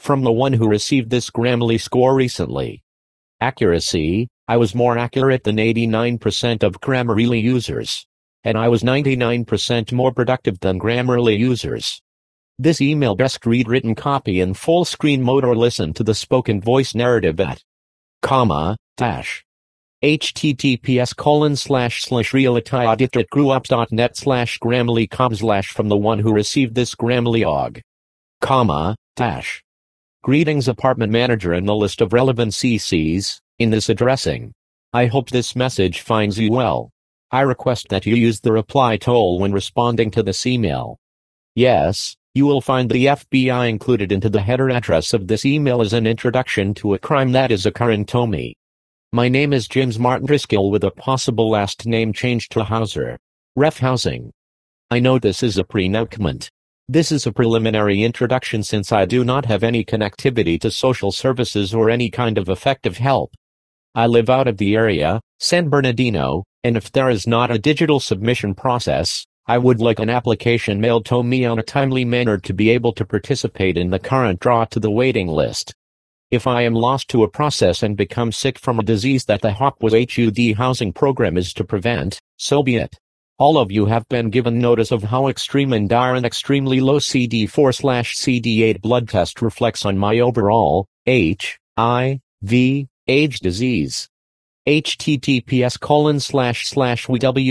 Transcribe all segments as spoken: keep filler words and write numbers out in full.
from the one who received this Grammarly score recently. Accuracy: I was more accurate than eighty-nine percent of Grammarly users. And I was ninety-nine percent more productive than Grammarly users. This email best read written copy in full screen mode or listen to the spoken voice narrative at comma dash https colon slash slash realityaudit.grewups.net slash Grammarly com slash from the one who received this Grammarly og comma dash greetings apartment manager and the list of relevant C Cs in this addressing. I hope this message finds you well. I request that you use the reply tool when responding to this email. Yes, you will find the F B I included into the header address of this email as an introduction to a crime that is occurring to me. My name is James Martin Driscoll with a possible last name change to Hauser. Ref Housing. I know this is a pre-announcement. This is a preliminary introduction since I do not have any connectivity to social services or any kind of effective help. I live out of the area, San Bernardino, and if there is not a digital submission process, I would like an application mailed to me on a timely manner to be able to participate in the current draw to the waiting list. If I am lost to a process and become sick from a disease that the Hopwood H U D housing program is to prevent, so be it. All of you have been given notice of how extreme and dire an extremely low C D four slash C D eight blood test reflects on my overall H I V age disease. https colon slash slash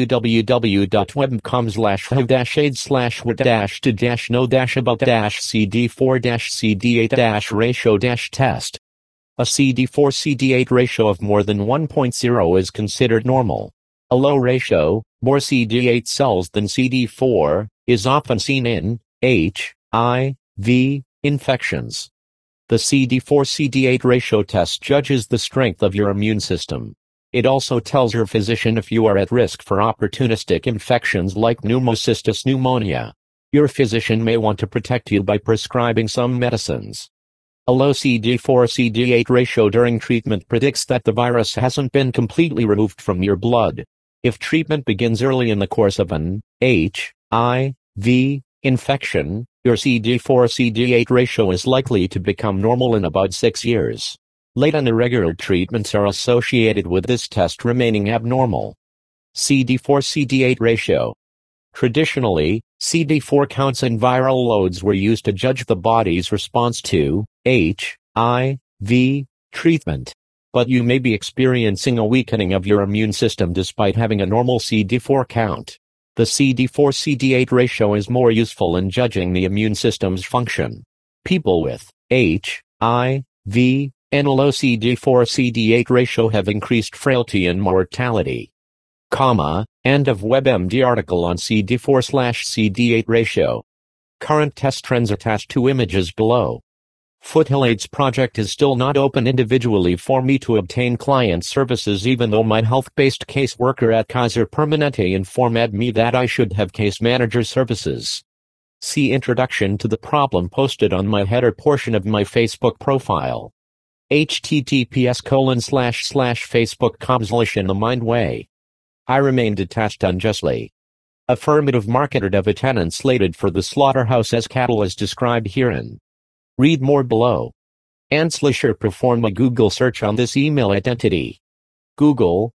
www.webcom slash have dash aids slash with dash to dash no dash about dash C D four dash C D eight dash ratio dash test. A C D four C D eight ratio of more than one point zero is considered normal. A low ratio, more C D eight cells than C D four, is often seen in H I V infections. The C D four C D eight ratio test judges the strength of your immune system. It also tells your physician if you are at risk for opportunistic infections like pneumocystis pneumonia. Your physician may want to protect you by prescribing some medicines. A low C D four C D eight ratio during treatment predicts that the virus hasn't been completely removed from your blood. If treatment begins early in the course of an H I V infection, your C D four C D eight ratio is likely to become normal in about six years. Late and irregular treatments are associated with this test remaining abnormal. C D four C D eight ratio. Traditionally, C D four counts and viral loads were used to judge the body's response to H I V treatment. But you may be experiencing a weakening of your immune system despite having a normal C D four count. The C D four C D eight ratio is more useful in judging the immune system's function. People with H I V and a low C D four C D eight ratio have increased frailty and mortality. Comma, end of WebMD article on C D four slash C D eight ratio. Current test trends attached to images below. Foothill AIDS project is still not open individually for me to obtain client services even though my health-based caseworker at Kaiser Permanente informed me that I should have case manager services. See introduction to the problem posted on my header portion of my Facebook profile. https colon slash slash facebook com slash in the mind way. I remain detached unjustly. Affirmative marketed of a tenant slated for the slaughterhouse as cattle as described herein. Read more below. Anslisher perform a Google search on this email identity. Google,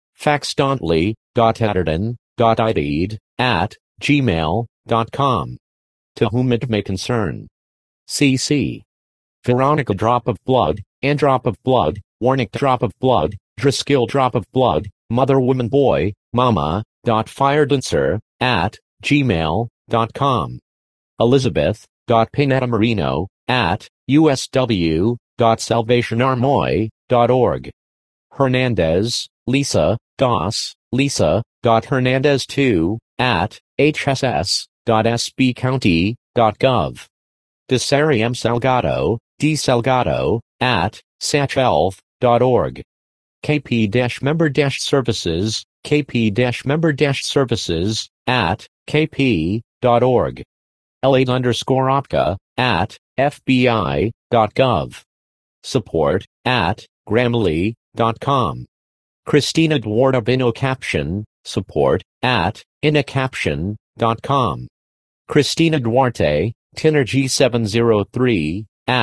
faxdontley.atherton.ideed, at gmail dot com. To whom it may concern. C C. Veronica drop of blood, and drop of blood, Warnick drop of blood, Driscoll drop of blood, mother woman boy, mama, dot firedancer, at gmail dot com. Elizabeth, dot Pinetamarino, at usw dot salvationarmoy dot org. Hernandez, Lisa, dos, Lisa, dot Hernandez two, at hss dot s b county dot gov. Desari M. Salgado, D. Salgado, at sachelf dot org. K P-member-services, K P-member-services, at k p dot org. L eight underscore opca, at f b i dot gov. Support, at grammarly dot com. Christina Duarte of InnoCaption, support, at innocaption dot com. Christina Duarte, Tinner G seven oh three, at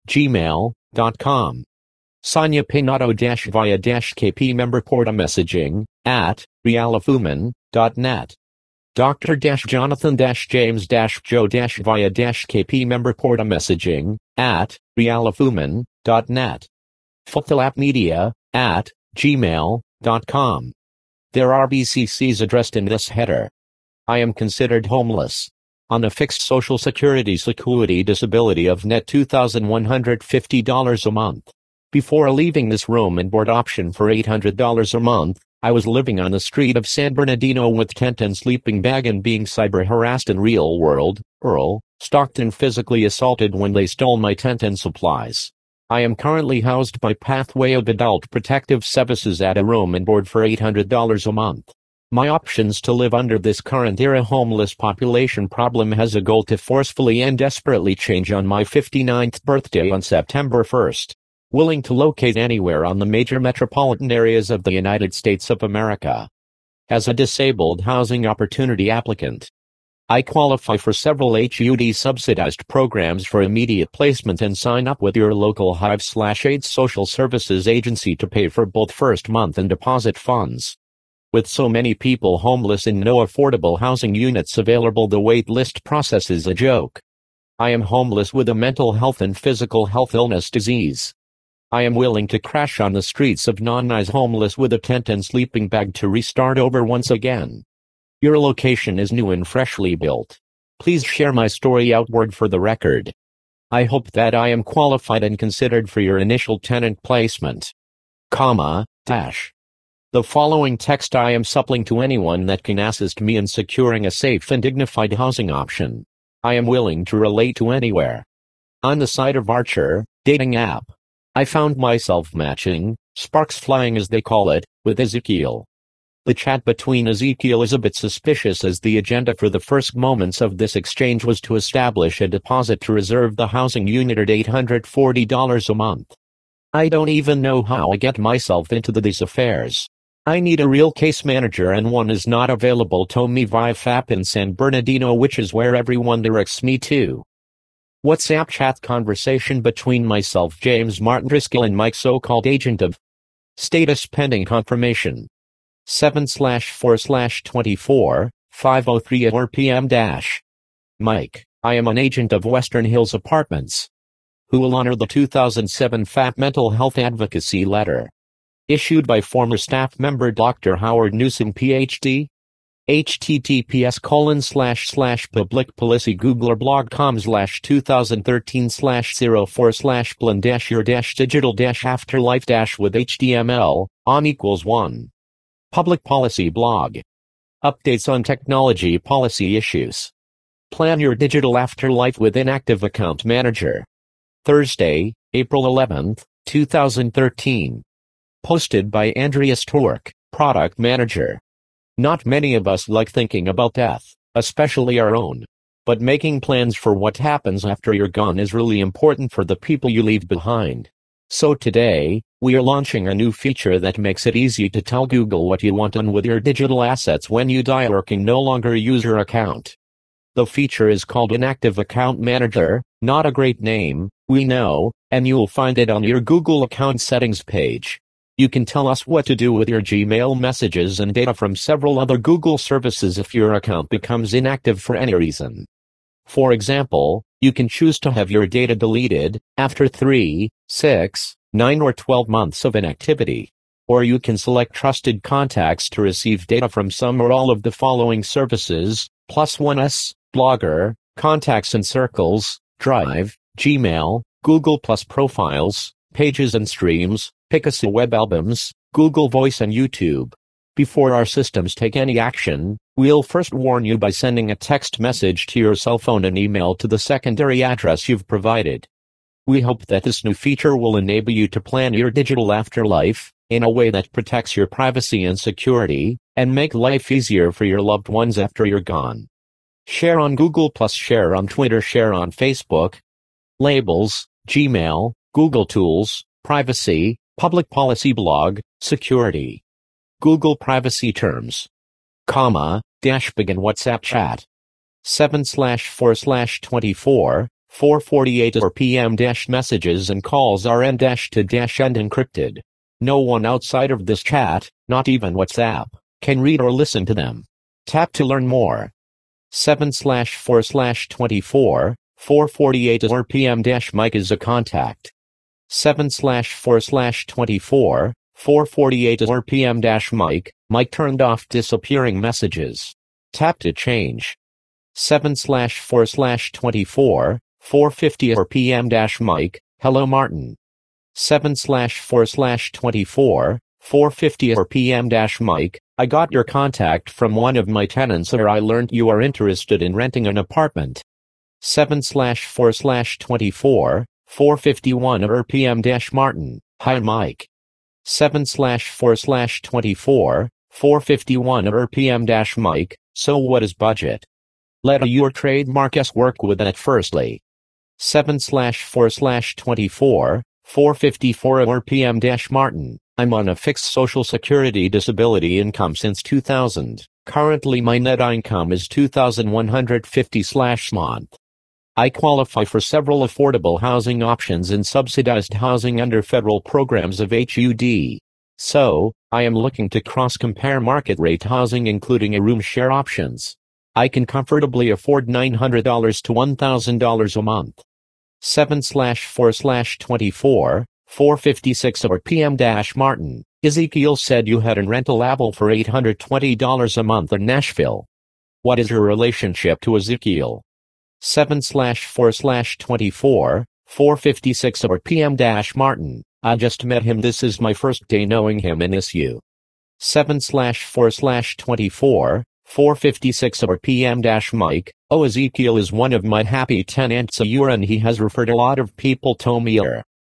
gmail dot com. Sonia Pinato dash via dash K P member porta messaging at realifuman dot net. Doctor dash Jonathan dash James dash Joe dash via dash K P member porta messaging at realifuman dot net. Futilap Media at gmail dot com. There are B C Cs addressed in this header. I am considered homeless. On a fixed Social Security Security disability of net two thousand one hundred fifty dollars a month. Before leaving this room and board option for eight hundred dollars a month, I was living on the street of San Bernardino with tent and sleeping bag and being cyber harassed in real world, Earl, stalked and physically assaulted when they stole my tent and supplies. I am currently housed by Pathway of Adult Protective Services at a room and board for eight hundred dollars a month. My options to live under this current era homeless population problem has a goal to forcefully and desperately change on my fifty-ninth birthday on September first. Willing to locate anywhere on the major metropolitan areas of the United States of America. As a disabled housing opportunity applicant, I qualify for several H U D subsidized programs for immediate placement and sign up with your local Hive/AIDS social services agency to pay for both first month and deposit funds. With so many people homeless and no affordable housing units available, the wait list process is a joke. I am homeless with a mental health and physical health illness disease. I am willing to crash on the streets of non-nice homeless with a tent and sleeping bag to restart over once again. Your location is new and freshly built. Please share my story outward for the record. I hope that I am qualified and considered for your initial tenant placement. Comma, dash. The following text I am supplying to anyone that can assist me in securing a safe and dignified housing option. I am willing to relate to anywhere. On the site of Archer, dating app, I found myself matching, sparks flying as they call it, with Ezekiel. The chat between Ezekiel is a bit suspicious as the agenda for the first moments of this exchange was to establish a deposit to reserve the housing unit at eight hundred forty dollars a month. I don't even know how I get myself into these affairs. I need a real case manager and one is not available to me via F A P in San Bernardino, which is where everyone directs me to. WhatsApp chat conversation between myself, James Martin Driscoll, and Mike, so-called agent of status pending confirmation. seven slash four slash twenty-four, five oh three at p m dash. Mike, I am an agent of Western Hills Apartments, who will honor the two thousand seven F A P Mental Health Advocacy Letter, issued by former staff member Doctor Howard Newsom, P H D. https colon slash slash public policy googler blog com slash two thousand thirteen slash zero four slash blend dash your dash digital dash afterlife dash with H T M L on equals one. Public policy blog. Updates on technology policy issues. Plan your digital afterlife with Inactive Account Manager. Thursday, April eleventh, two thousand thirteen. Posted by Andrea Stork, Product Manager. Not many of us like thinking about death, especially our own. But making plans for what happens after you're gone is really important for the people you leave behind. So today, we are launching a new feature that makes it easy to tell Google what you want done with your digital assets when you die or can no longer use your account. The feature is called Inactive Account Manager, not a great name, we know, and you'll find it on your Google account settings page. You can tell us what to do with your Gmail messages and data from several other Google services if your account becomes inactive for any reason. For example, you can choose to have your data deleted after three, six, nine or twelve months of inactivity. Or you can select trusted contacts to receive data from some or all of the following services: Plus One S, Blogger, Contacts and Circles, Drive, Gmail, Google Plus Profiles, Pages and Streams, Picasa Web Albums, Google Voice and YouTube. Before our systems take any action, we'll first warn you by sending a text message to your cell phone and email to the secondary address you've provided. We hope that this new feature will enable you to plan your digital afterlife in a way that protects your privacy and security, and make life easier for your loved ones after you're gone. Share on Google Plus, share on Twitter, share on Facebook. Labels, Gmail, Google Tools, Privacy, Public Policy Blog, Security. Google Privacy Terms. Comma, dash begin WhatsApp chat. seven slash four slash twenty-four, four forty-eight R P M dash messages and calls are end dash to dash end encrypted. No one outside of this chat, not even WhatsApp, can read or listen to them. Tap to learn more. seven slash four slash twenty-four, four forty-eight R P M dash Mike is a contact. seven slash four slash twenty-four, four forty-eight R P M dash Mike, Mike turned off disappearing messages. Tap to change. seven slash four slash twenty-four, four fifty R P M dash Mike, hello Martin. seven slash four slash twenty-four, four fifty R P M dash Mike, I got your contact from one of my tenants or I learned you are interested in renting an apartment. seven slash four slash twenty-four, four fifty-one R P M dash Martin, hi Mike. seven slash four slash twenty-four, four fifty-one R P M dash Mike, so what is budget? Let a your trademark S work with that firstly. seven slash four slash twenty-four, four fifty-four R P M dash Martin, I'm on a fixed Social Security disability income since two thousand. Currently my net income is two thousand one hundred fifty slash month. I qualify for several affordable housing options and subsidized housing under federal programs of H U D. So, I am looking to cross-compare market rate housing including a room share options. I can comfortably afford nine hundred dollars to one thousand dollars a month. seven slash four slash twenty-four, four fifty-six R P M dash Martin, Ezekiel said you had a rental able for eight hundred twenty dollars a month in Nashville. What is your relationship to Ezekiel? seven slash four slash twenty-four, four fifty-six R P M dash Martin, I just met him, this is my first day knowing him in S U. seven slash four slash twenty-four, four fifty-six R P M dash Mike, oh Ezekiel is one of my happy tenants and he has referred a lot of people to me.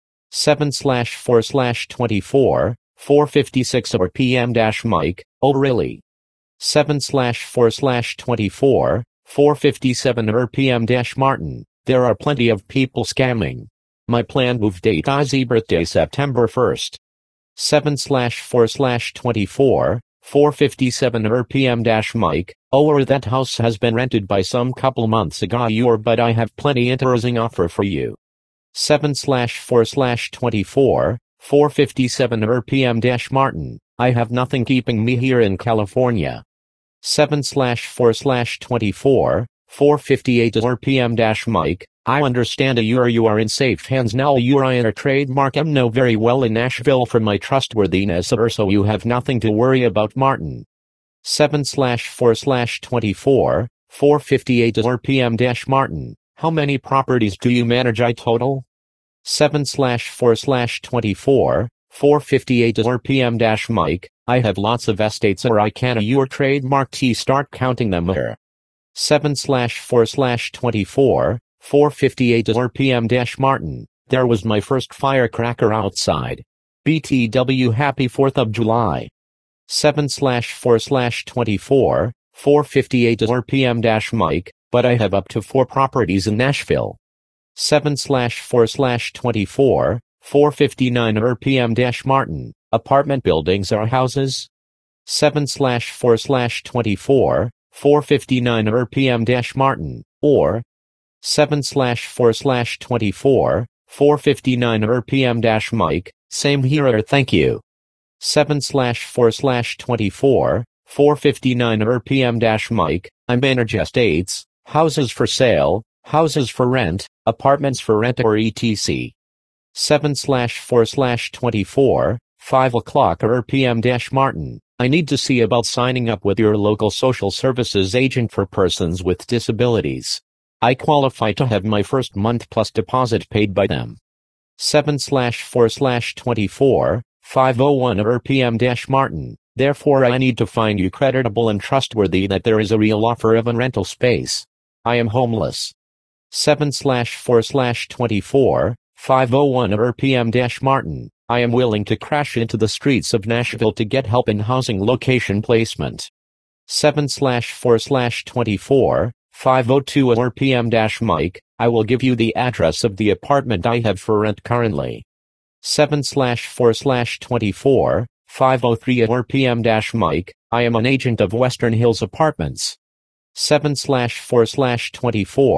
seven slash four slash twenty-four, four fifty-six R P M dash Mike, oh really? seven slash four slash twenty-four, four fifty-seven R P M dash Martin, there are plenty of people scamming. My planned move date is birthday September first. seven slash four slash twenty-four, four fifty-seven R P M dash Mike, oh or that house has been rented by some couple months ago or but I have plenty interesting offer for you. seven slash four slash twenty-four, four fifty-seven R P M dash Martin, I have nothing keeping me here in California. seven slash four slash twenty-four, four fifty-eight R P M dash Mike, I understand you are you are in safe hands now you are in a trademark M know very well in Nashville for my trustworthiness or so you have nothing to worry about Martin. seven slash four slash twenty-four, four fifty-eight R P M dash Martin, how many properties do you manage I total? seven slash four slash twenty-four, four fifty-eight R P M dash Mike, I have lots of estates or I can your trademark T start counting them here. seven slash four slash twenty-four, four fifty-eight R P M dash Martin, there was my first firecracker outside. B T W happy fourth of July. seven slash four slash twenty-four, four fifty-eight R P M dash Mike, but I have up to four properties in Nashville. seven slash four slash twenty-four, four fifty-nine R P M dash Martin, apartment buildings are houses? seven slash four slash twenty-four, four fifty-nine R P M dash Martin, or seven slash four slash twenty-four, four fifty-nine R P M dash Mike, same here thank you. seven slash four slash twenty-four, four fifty-nine R P M dash Mike, I manage estates, houses for sale, houses for rent, apartments for rent or et cetera. seven slash four slash twenty-four, five o'clock R P M dash Martin, I need to see about signing up with your local social services agent for persons with disabilities. I qualify to have my first month plus deposit paid by them. seven slash four slash twenty-four, five oh one R P M dash Martin, therefore I need to find you creditable and trustworthy that there is a real offer of a rental space. I am homeless. seven slash four slash twenty-four, five oh one R P M dash Martin, I am willing to crash into the streets of Nashville to get help in housing location placement. seven slash four slash twenty-four, five oh two R P M dash Mike, I will give you the address of the apartment I have for rent currently. seven slash four slash twenty-four, five oh three R P M dash Mike, I am an agent of Western Hills Apartments. seven slash four slash twenty-four,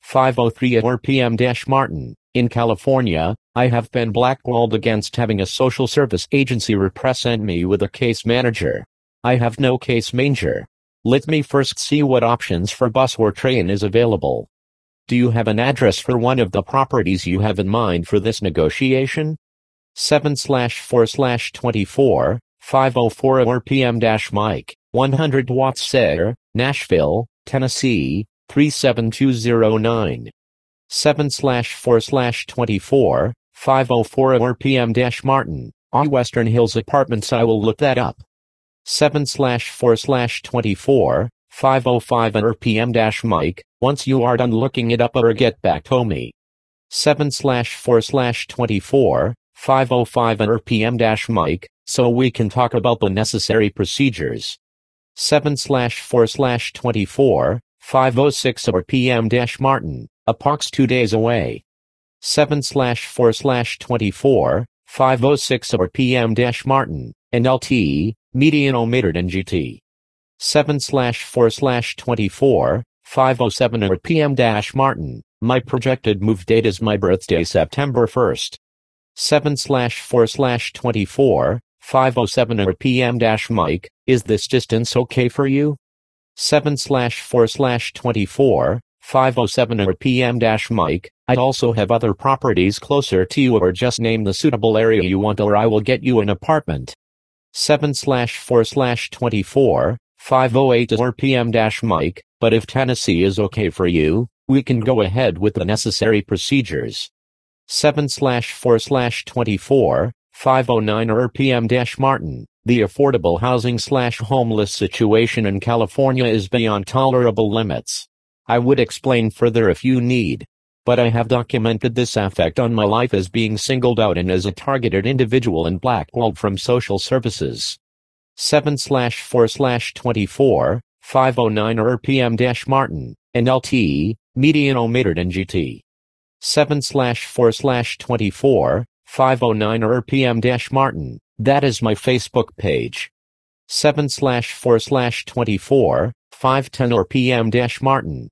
five oh three at R P M Martin. In California, I have been blackballed against having a social service agency represent me with a case manager. I have no case manager. Let me first see what options for bus or train is available. Do you have an address for one of the properties you have in mind for this negotiation? seven slash four slash twenty-four, five oh four R P M Mike, one hundred Watts Sayre, Nashville, Tennessee, three seven two zero nine. seven slash four slash twenty-four, five oh four R P M Martin, on Western Hills Apartments. I will look that up. seven slash four slash twenty-four, five oh five R P M Mike, once you are done looking it up or get back to me. seven slash four slash twenty-four, five oh five R P M Mike, so we can talk about the necessary procedures. seven slash four slash twenty-four, five oh six R P M Martin, approx two days away. seven slash four slash twenty-four, five oh six R P M Martin, N L T, median omitted N G T. seven slash four slash twenty-four, five oh seven R P M Martin, my projected move date is my birthday September first. seven slash four slash twenty-four, five oh seven R P M Mike, is this distance okay for you? seven slash four slash twenty-four, five oh seven R P M Mike, I also have other properties closer to you, or just name the suitable area you want or I will get you an apartment. seven slash four slash twenty-four, five oh eight R P M Mike, but if Tennessee is okay for you, we can go ahead with the necessary procedures. seven slash four slash twenty-four, five oh nine R P M Martin, the affordable housing slash homeless situation in California is beyond tolerable limits. I would explain further if you need, but I have documented this effect on my life as being singled out and as a targeted individual and blackballed from social services. seven slash four slash twenty-four, five oh nine R P M Martin, N L T, median omitted N G T. seven slash four slash twenty-four, five oh nine R P M Martin, that is my Facebook page. seven slash four slash twenty-four, five ten R P M Martin,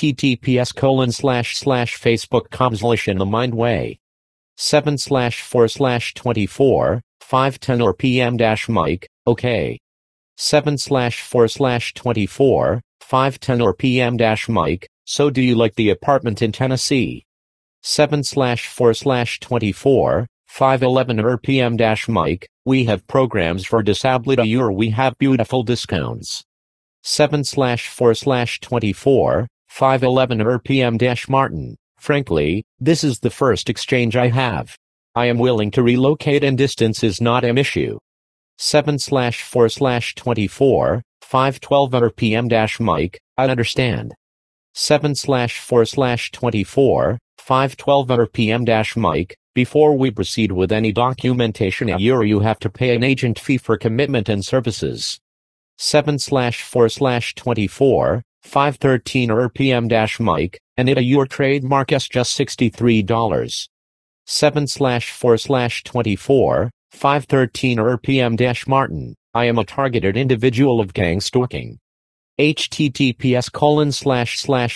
https colon slash slash Facebook com slash in the mind way. seven slash four slash twenty-four, five ten R P M Mike, okay. seven slash four slash twenty-four, five ten R P M Mike, so do you like the apartment in Tennessee? seven slash four slash twenty-four, five eleven R P M Mike, we have programs for disability or we have beautiful discounts. seven slash four slash twenty-four, five eleven R P M Martin, frankly, this is the first exchange I have. I am willing to relocate and distance is not an issue. seven slash four slash twenty-four, five twelve R P M Mike, I understand. seven slash four slash twenty-four, five twelve R P M Mike, before we proceed with any documentation a year you have to pay an agent fee for commitment and services. seven slash four slash twenty-four, five thirteen R P M Mike, and it a your trademark is just sixty-three dollars. seven slash four slash twenty-four, five thirteen R P M Martin, I am a targeted individual of gang stalking. https colon slash slash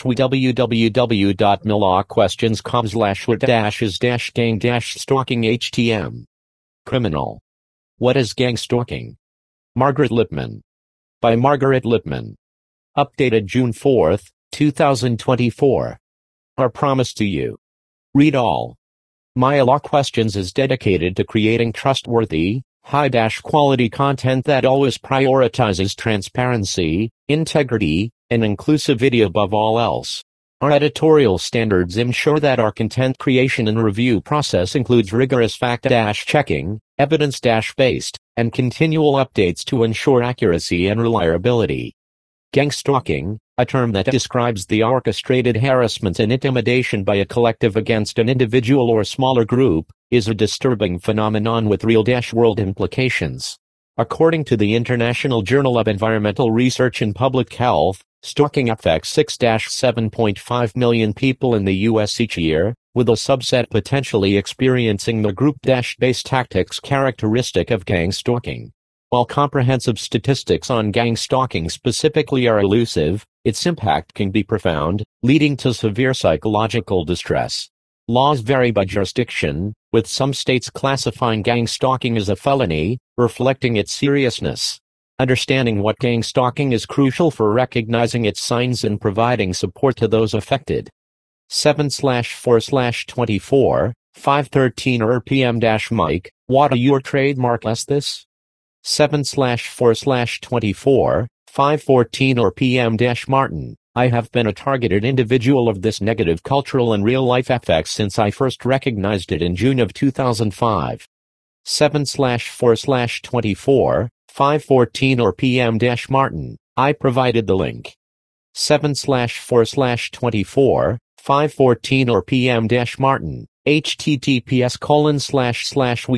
www.milawquestions.com slash what dash is dash gang dash stalking htm. Criminal. What is gang stalking? Margaret Lipman. By Margaret Lipman. Updated June fourth, two thousand twenty-four. Our promise to you. Read all. My Law Questions is dedicated to creating trustworthy, high-quality content that always prioritizes transparency, integrity, and inclusivity above all else. Our editorial standards ensure that our content creation and review process includes rigorous fact-checking, evidence-based, and continual updates to ensure accuracy and reliability. Gang stalking, a term that describes the orchestrated harassment and intimidation by a collective against an individual or smaller group, is a disturbing phenomenon with real-world implications. According to the International Journal of Environmental Research and Public Health, stalking affects six to seven point five million people in the U S each year, with a subset potentially experiencing the group-based tactics characteristic of gang stalking. While comprehensive statistics on gang stalking specifically are elusive, Its impact can be profound, leading to severe psychological distress. Laws vary by jurisdiction, with some states classifying gang stalking as a felony, reflecting its seriousness. Understanding what gang stalking is crucial for recognizing its signs and providing support to those affected. seven slash four slash twenty-four, five thirteen R P M dash Mike, what are your trademark less this? seven slash four slash twenty-four, five fourteen R P M dash Martin, I have been a targeted individual of this negative cultural and real-life effects since I first recognized it in June of two thousand five. seven slash four slash twenty-four, five fourteen R P M dash Martin, I provided the link. seven slash four slash twenty-four, five fourteen R P M dash Martin, https colon slash slash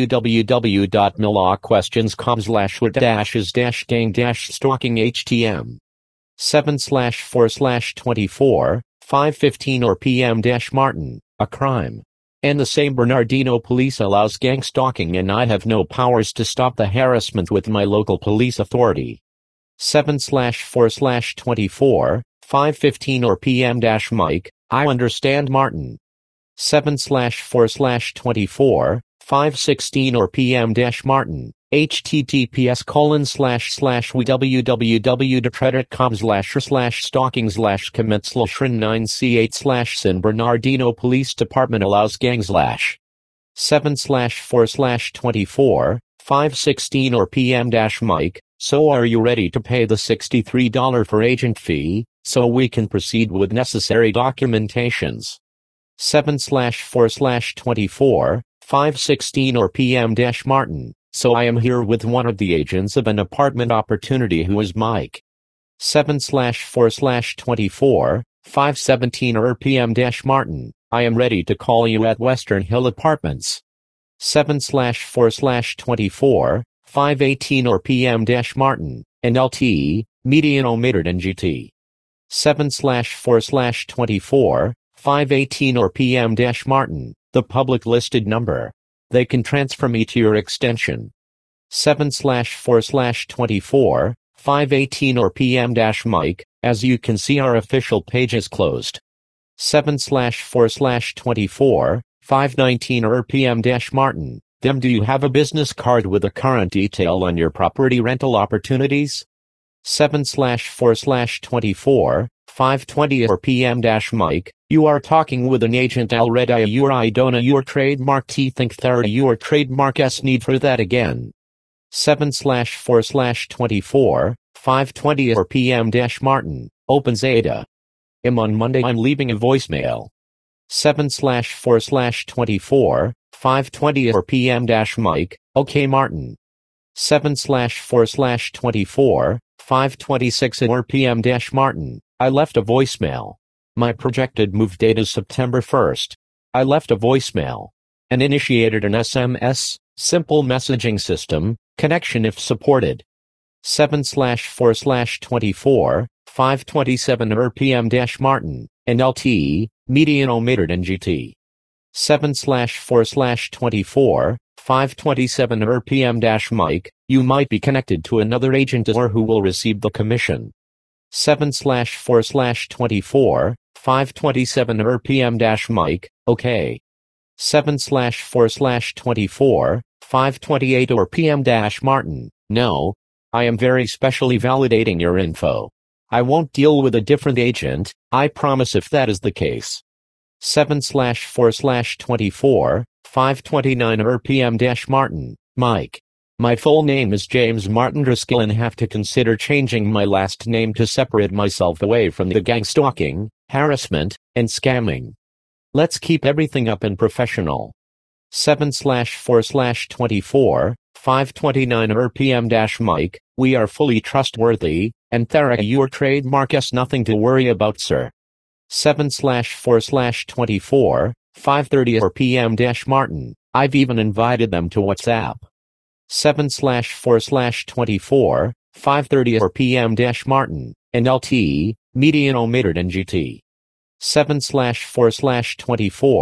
www.milawquestionscom slash what dash is dash gang dash stalking htm. seven slash four slash twenty-four, five fifteen R P M dash Martin, a crime. And the San Bernardino police allows gang stalking and I have no powers to stop the harassment with my local police authority. seven slash four slash twenty-four, five fifteen R P M dash Mike, I understand Martin. seven slash four slash twenty-four, five sixteen R P M dash Martin, https colon slash slash www.reddit.com slash slash stalking slash commit slash nine c eight slash San Bernardino Police Department allows gang slash seven slash four slash twenty-four, five sixteen R P M dash Mike, so are you ready to pay the sixty-three dollars for agent fee, so we can proceed with necessary documentations? seven slash four slash twenty-four, five sixteen R P M dash Martin, so I am here with one of the agents of an apartment opportunity who is Mike. seven slash four slash twenty-four, five seventeen R P M dash Martin, I am ready to call you at Western Hill Apartments. seven slash four slash twenty-four, five eighteen R P M dash Martin, N L T, median omitted N G T. seven slash four slash twenty-four, five eighteen R P M dash Martin, the public listed number. They can transfer me to your extension. seven slash four slash twenty-four, five eighteen R P M dash Mike, as you can see our official page is closed. seven slash four slash twenty-four, five nineteen R P M dash Martin, them do you have a business card with a current detail on your property rental opportunities? seven slash four slash twenty-four, five twenty R P M dash Mike, you are talking with an agent already. Your I don't know your trademark T think there your trademark S need for that again. seven slash four slash twenty-four, five twenty R P M dash Martin, open Zeta. I'm on Monday I'm leaving a voicemail. seven slash four slash twenty-four, five twenty R P M dash Mike, okay Martin. seven slash four slash twenty-four, five twenty-six R P M dash Martin, I left a voicemail. My projected move date is September first. I left a voicemail and initiated an S M S, simple messaging system, connection if supported. seven slash four slash twenty-four, five twenty-seven R P M dash Martin, N L T, median omitted N G T. seven slash four slash twenty-four, five twenty-seven R P M dash Mike, you might be connected to another agent or who will receive the commission. seven slash four slash twenty-four, five twenty-seven R P M dash Mike, okay. seven slash four slash twenty-four, five twenty-eight R P M dash Martin, no. I am very specially validating your info. I won't deal with a different agent, I promise if that is the case. seven slash four slash twenty-four, five twenty-nine R P M dash Martin, Mike. My full name is James Martin Driscoll and have to consider changing my last name to separate myself away from the gang stalking, harassment, and scamming. Let's keep everything up and professional. seven slash four slash twenty-four, five twenty-nine R P M dash Mike, we are fully trustworthy, and Thera your trademark is nothing to worry about sir. seven slash four slash twenty-four, five thirty R P M dash Martin, I've even invited them to WhatsApp. seven slash four slash twenty-four, five thirty R P M dash Martin, N L T, median omitted N G T. seven slash four slash twenty-four,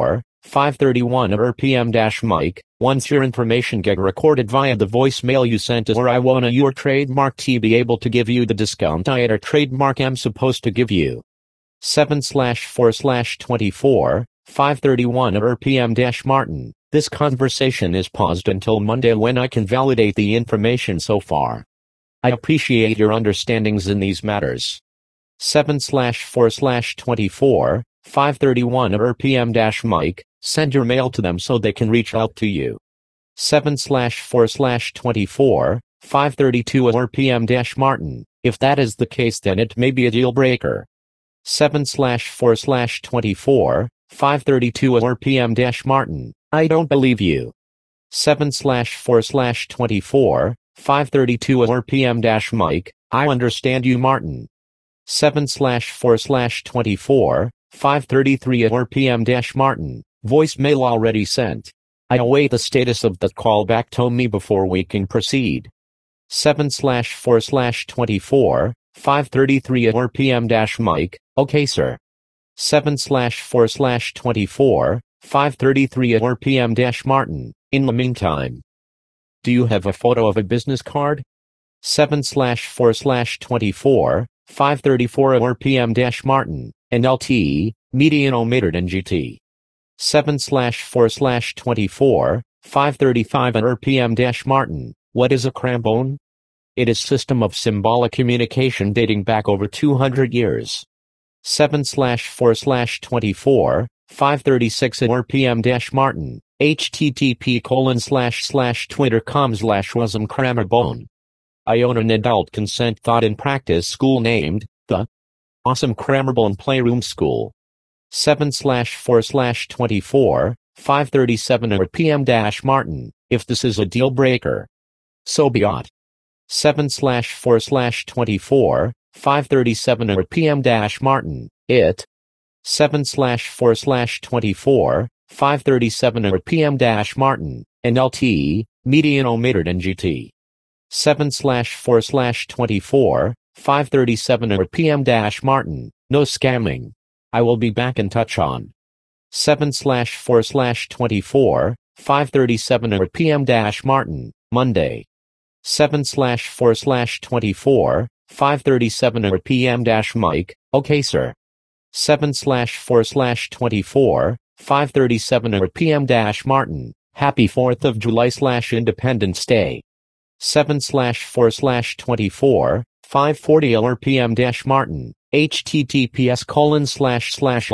five thirty-one R P M mic. Once your information get recorded via the voicemail you sent us, or I wanna your trademark to be able to give you the discount I at a trademark am supposed to give you. seven slash four slash twenty-four, five thirty-one R P M Martin. This conversation is paused until Monday when I can validate the information so far. I appreciate your understandings in these matters. seven slash four slash twenty-four, five thirty-one R P M mic. Send your mail to them so they can reach out to you. seven slash four slash twenty-four, five thirty-two R P M Martin. If that is the case, then it may be a deal breaker. seven slash four slash twenty-four, five thirty-two R P M Martin. I don't believe you. seven slash four slash twenty-four, five thirty-two R P M mic. I understand you, Martin. seven slash four slash twenty-four, five thirty-three R P M Martin. Voicemail already sent. I await the status of the call back to me before we can proceed. seven slash four slash twenty-four, five thirty-three R P M mic. Okay, sir. seven slash four slash twenty-four, five thirty-three R P M Martin. In the meantime, do you have a photo of a business card? seven slash four slash twenty-four, five thirty-four R P M Martin. N L T, median omitted N G T. seven slash four slash twenty-four, five thirty-five R P M Martin. What is a crampon? It is system of symbolic communication dating back over two hundred years. seven slash four slash twenty-four, five thirty-six R P M Martin. http colon slash slash twitter.com slash wasm crammerbone. I own an adult consent thought and practice school named the Awesome Crammerbone Playroom School. seven slash four slash twenty-four, five thirty-seven R P M Martin. If this is a deal breaker, so be it. seven slash four slash twenty-four, five thirty-seven R P M Martin. It. seven slash four slash twenty-four, five thirty-seven R P M Martin. N L T, median omitted N G T. seven slash four slash twenty-four, five thirty-seven R P M Martin. No scamming. I will be back in touch on seven slash four slash twenty-four, five thirty-seven R P M Martin. Monday. seven slash four slash twenty-four, five thirty-seven R P M mic. Okay, sir. seven slash four slash twenty-four, five thirty-seven R P M Martin. Happy fourth of July slash Independence Day. seven slash four slash twenty-four, five forty R P M Martin. https colon slash slash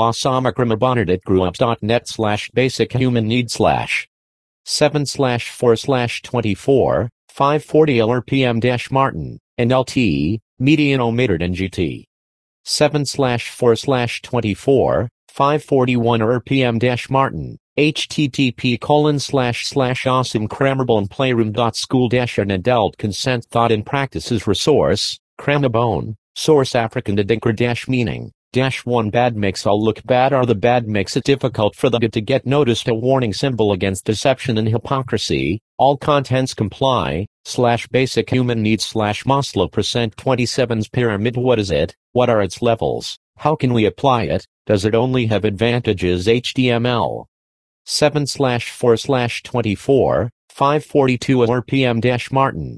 asamacramabonnet.gruups.net slash basic human need slash seven slash four slash twenty-four, five forty R P M Martin. N L T, median omitted N G T. seven slash four slash twenty-four, five forty-one R P M Martin. http colon slash slash awesome crammerbone playroom.school dash an adult consent thought and practices resource, crammerbone. Source African Dedinker dash meaning, dash one bad makes all look bad or the bad makes it difficult for the good to get noticed a warning symbol against deception and hypocrisy, all contents comply, slash basic human needs slash Maslow percent twenty-seven's pyramid. What is it? What are its levels? How can we apply it? Does it only have advantages? H T M L. seven slash four slash twenty-four, five forty-two R P M Martin.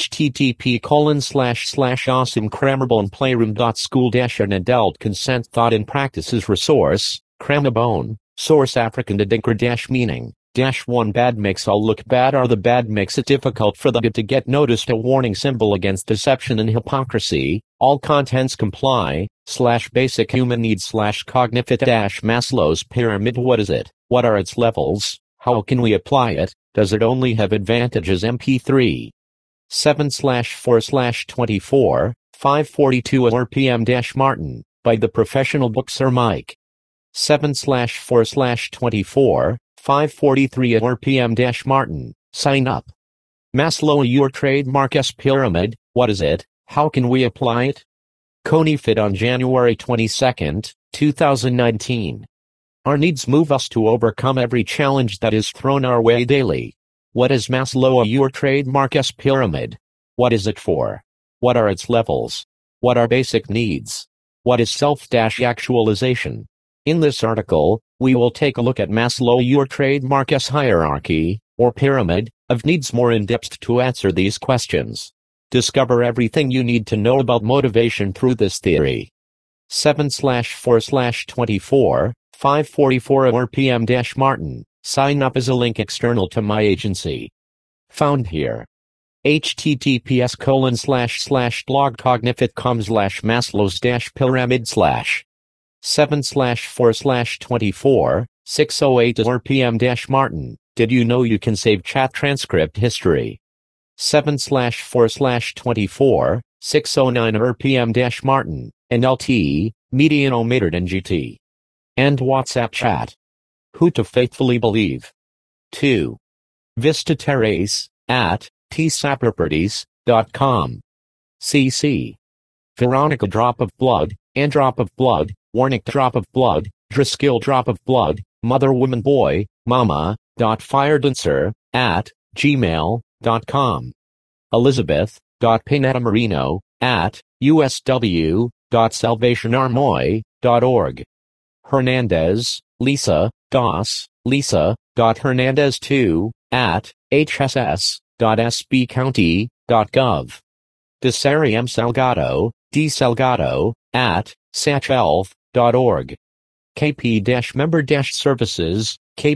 http colon slash slash awesome crammerbone playroom.school dash an adult consent thought and practices resource, crammerbone. Source African Dedinker dash meaning, dash one bad makes all look bad or the bad makes it difficult for the good to get noticed a warning symbol against deception and hypocrisy, all contents comply, slash basic human needs slash cognitive dash Maslow's pyramid. What is it? What are its levels? How can we apply it? Does it only have advantages? M P three. seven slash four slash twenty-four, five forty-two R P M Martin. By the professional book Sir Mike. seven slash four slash twenty-four, five forty-three R P M Martin. Sign up. Maslow your trademark S pyramid. What is it? How can we apply it? Conifit on January twenty-second, two thousand nineteen. Our needs move us to overcome every challenge that is thrown our way daily. What is Maslow your trademark S pyramid? What is it for? What are its levels? What are basic needs? What is self-actualization? In this article, we will take a look at Maslow your trademark S hierarchy, or pyramid, of needs more in depth to answer these questions. Discover everything you need to know about motivation through this theory. seven slash four slash twenty-four, five forty-four R P M Martin, sign up as a link external to my agency. Found here. https colon slash slash blogcognifit.com slash Maslow's dash pyramid slash seven slash four slash twenty-four, six oh eight R P M Martin, did you know you can save chat transcript history? seven slash four slash twenty-four, six oh nine R P M Martin, N L T, median omitted N G T. And WhatsApp chat. Who to faithfully believe. two. Vista Terrace, at t saproperties dot com. C C. Veronica Drop of Blood, and Drop of Blood, Warnick Drop of Blood, Driscoll Drop of Blood, Mother Woman Boy, Mama, dot firedancer, at gmail dot com. Elizabeth, dot Pinetta Marino, at usw dot salvationarmoy dot org. Hernandez, Lisa, dos, Lisa, dot Hernandez two, at hss dot s b county dot gov. Desari M. Salgado, D. Salgado, at sachelf dot org. K P-member-services, K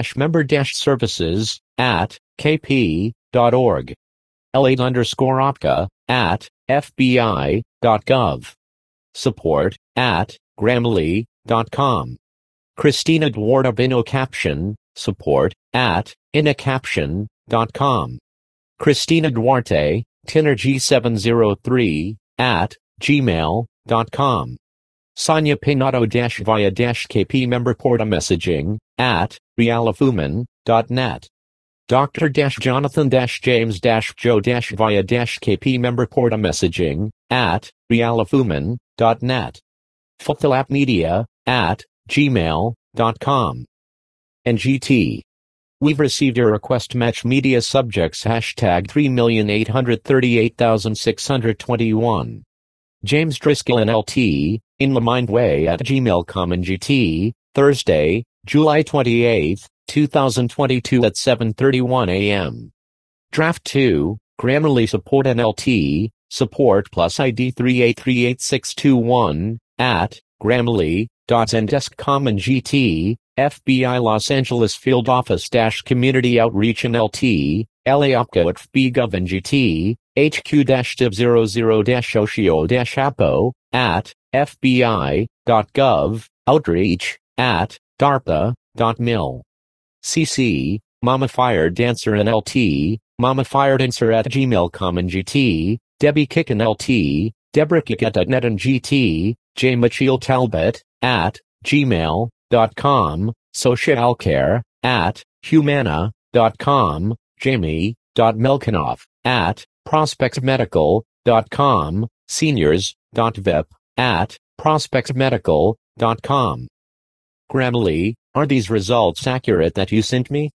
P-member-services, at k p dot org. L eight underscore opca, at f b i dot gov. Support, at grammarly dot com. Christina Duarte of InnoCaption, support, at innocaption dot com. Christina Duarte, Tinergy seven oh three, at gmail dot com. Sonia Pinato-via-K P member porta messaging, at realifuman dot net. Doctor Jonathan James Joe via K P member porta messaging, at realifuman dot net. Fuctalap Media, at gmail dot com. N G T. We've received your request match media subjects hashtag three million eight hundred thirty-eight thousand six hundred twenty-one. James Driscoll N L T, in the mind way at gmail dot com. N G T, Thursday, July twenty-eighth, two thousand twenty-two at seven thirty-one a m Draft two, Grammarly support N L T, support plus I D three eight three eight six two one, at grammarly dot zendesk dot com. N G T, F B I Los Angeles Field Office dash Community Outreach N L T, L A OPCO at F B Gov N G T, H Q div zero zero Ocio Apo, at F B I dot gov, Outreach, at DARPA dot mil. C C, Mama Fire Dancer N L T, Mama Fire Dancer at gmail dot com. N G T, Debbie Kick N L T, Deborah Kick at net N G T, J. Machiel Talbot, at gmail dot com, Socialcare, at humana dot com, Jamie dot Melkinoff, at prospectsmedical dot com, seniors dot vip, at prospectsmedical dot com. Grammarly, are these results accurate that you sent me?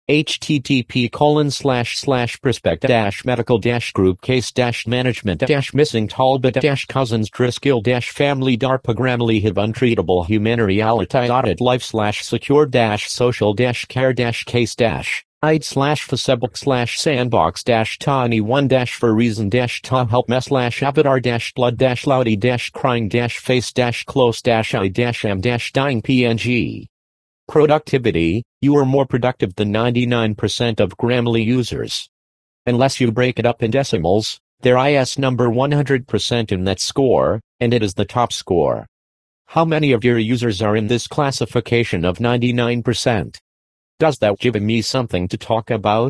http colon slash slash prospect dash medical dash group case dash management dash missing Talbot dash cousins Driscoll dash family DARPA Grammarly have untreatable human reality audit life slash secure dash social dash care dash case dash id slash facebook slash sandbox dash ta anyone dash for reason dash ta help me slash avatar dash blood dash loudy dash crying dash face dash close dash I dash am dash dying png. Productivity, you are more productive than ninety-nine percent of Grammarly users. Unless you break it up in decimals, their I S number one hundred percent in that score, and it is the top score. How many of your users are in this classification of ninety-nine percent? Does that give me something to talk about?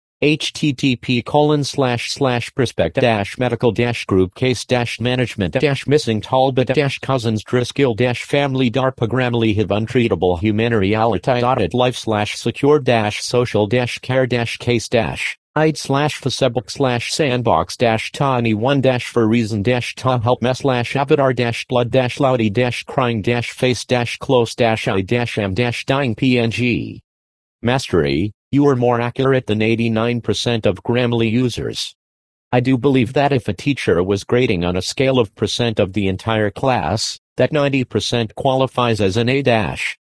http colon slash slash prospect dash medical dash group case dash management dash missing Talbot dash cousins Driscoll dash family DARPA Grammarly have untreatable human reality audit life slash secure dash social dash care dash case dash id slash facebook slash sandbox dash ta anyone dash for reason dash ta help me slash avatar dash blood dash loudy dash crying dash face dash close dash I dash am dash dying png. Mastery, you are more accurate than eighty-nine percent of Grammarly users. I do believe that if a teacher was grading on a scale of percent of the entire class, that ninety percent qualifies as an A dash.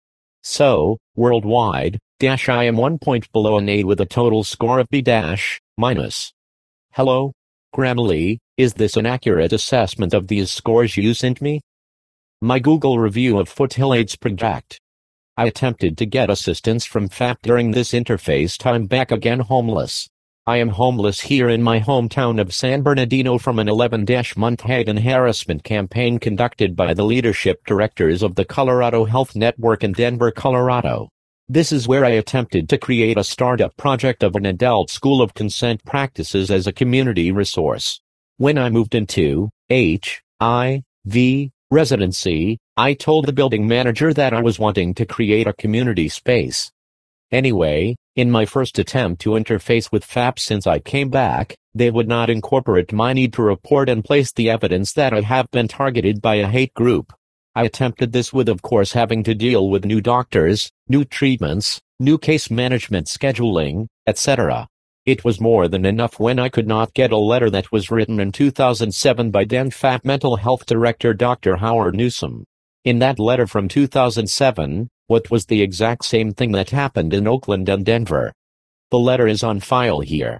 So, worldwide, dash I am one point below an A with a total score of B dash, minus. Hello? Grammarly, is this an accurate assessment of these scores you sent me? My Google review of Foothills Project. I attempted to get assistance from F A P during this interface time back again homeless. I am homeless here in my hometown of San Bernardino from an eleven-month hate and harassment campaign conducted by the leadership directors of the Colorado Health Network in Denver, Colorado. This is where I attempted to create a startup project of an adult school of consent practices as a community resource. When I moved into H I V residency, I told the building manager that I was wanting to create a community space. Anyway, in my first attempt to interface with F A P since I came back, they would not incorporate my need to report and place the evidence that I have been targeted by a hate group. I attempted this with of course having to deal with new doctors, new treatments, new case management scheduling, et cetera. It was more than enough when I could not get a letter that was written in two thousand seven by then F A P Mental Health Director Doctor Howard Newsom. In that letter from two thousand seven, what was the exact same thing that happened in Oakland and Denver. The letter is on file here.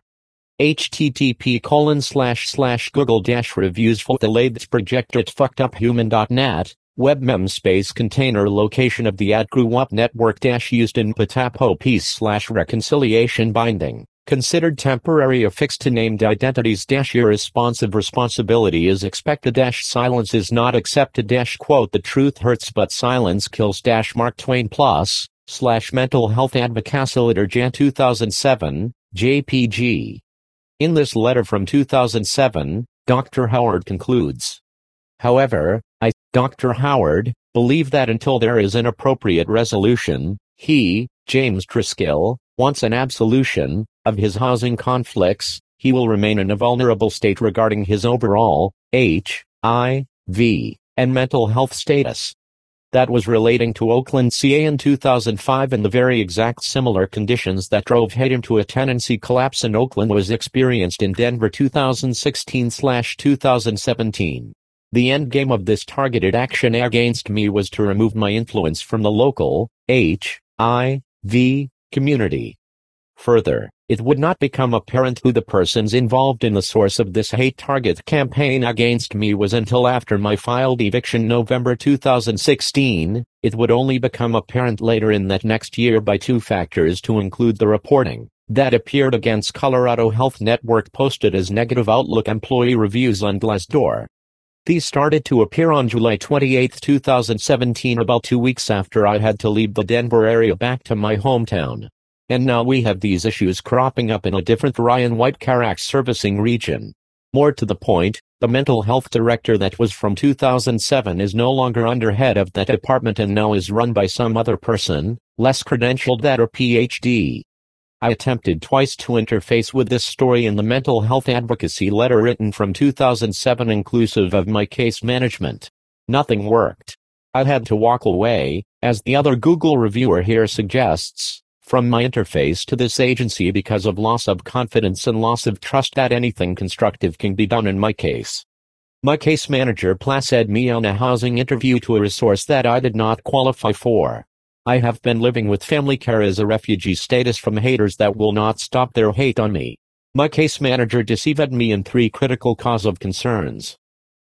http colon slash slash google dash reviews for the latest project at fuckeduphuman dot net. Webmem space container location of the ad grew up network dash used in Patapo piece slash reconciliation binding. Considered temporary affixed to named identities dash irresponsive responsibility is expected dash silence is not accepted dash quote the truth hurts but silence kills dash Mark Twain plus slash mental health advocacy letter Jan two thousand seven, J P G. In this letter from two thousand seven, Doctor Howard concludes. However, I, Doctor Howard, believe that until there is an appropriate resolution, he, James Driscoll, wants an absolution of his housing conflicts, he will remain in a vulnerable state regarding his overall H I V and mental health status. That was relating to Oakland C A in two thousand five, and the very exact similar conditions that drove hate into a tenancy collapse in Oakland was experienced in Denver two thousand sixteen to two thousand seventeen. The endgame of this targeted action against me was to remove my influence from the local H I V community. Further, it would not become apparent who the persons involved in the source of this hate target campaign against me was until after my filed eviction November two thousand sixteen. It would only become apparent later in that next year by two factors, to include the reporting that appeared against Colorado Health Network posted as negative Outlook employee reviews on Glassdoor. These started to appear on July twenty-eighth two thousand seventeen, about two weeks after I had to leave the Denver area back to my hometown. And now we have these issues cropping up in a different Ryan White Carax servicing region. More to the point, the mental health director that was from two thousand seven is no longer under head of that department and now is run by some other person, less credentialed than or P H D. I attempted twice to interface with this story in the mental health advocacy letter written from two thousand seven inclusive of my case management. Nothing worked. I had to walk away, as the other Google reviewer here suggests, from my interface to this agency because of loss of confidence and loss of trust that anything constructive can be done in my case. My case manager placed me on a housing interview to a resource that I did not qualify for. I have been living with family care as a refugee status from haters that will not stop their hate on me. My case manager deceived me in three critical cause of concerns.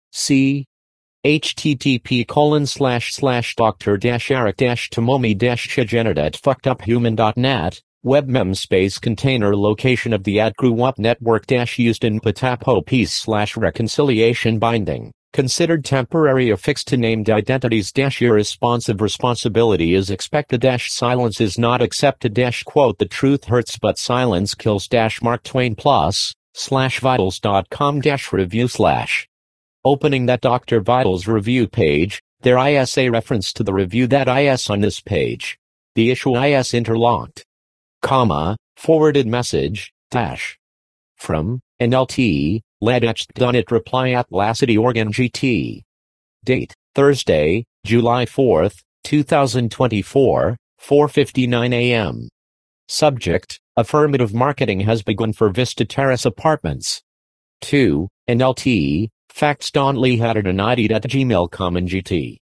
C. http colon slash slash doctor dash eric dash tomomi dash shajanet at fuckeduphuman dot net. Webmem space container location of the ad grew up network dash used in Patapo piece slash reconciliation binding. Considered temporary affixed to named identities dash irresponsive responsibility is expected dash silence is not accepted dash quote the truth hurts but silence kills dash Mark Twain plus slash vitals dot com dash review slash. Opening that Doctor Vitals review page, there is a reference to the review that is on this page. The issue is interlocked. Comma, forwarded message, dash. From, N L T, ledetched done it reply at Lassity Organ G T. Date, Thursday, July fourth, two thousand twenty-four, four fifty-nine a m Subject, affirmative marketing has begun for Vista Terrace Apartments. two, N L T, facts.leehadden at gmail dot com and G T.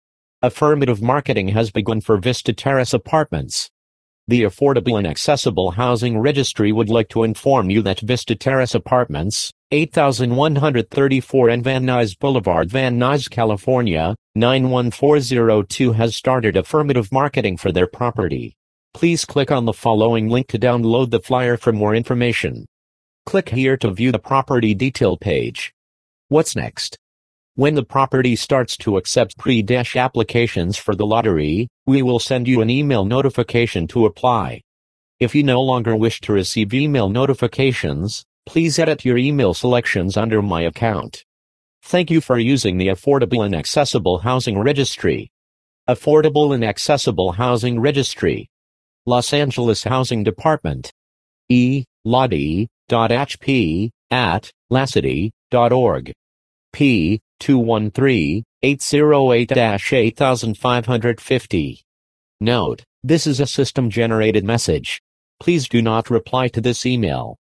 Affirmative marketing has begun for Vista Terrace Apartments. The Affordable and Accessible Housing Registry would like to inform you that Vista Terrace Apartments, eight thousand one hundred thirty-four N Van Nuys Boulevard, Van Nuys, California, nine one four zero two has started affirmative marketing for their property. Please click on the following link to download the flyer for more information. Click here to view the property detail page. What's next? When the property starts to accept pre-applications for the lottery, we will send you an email notification to apply. If you no longer wish to receive email notifications, please edit your email selections under My Account. Thank you for using the Affordable and Accessible Housing Registry. Affordable and Accessible Housing Registry. Los Angeles Housing Department. e lottie dot h p at lacity dot org. P two one three, eight zero eight, eight five five zero. Note: this is a system-generated message. Please do not reply to this email.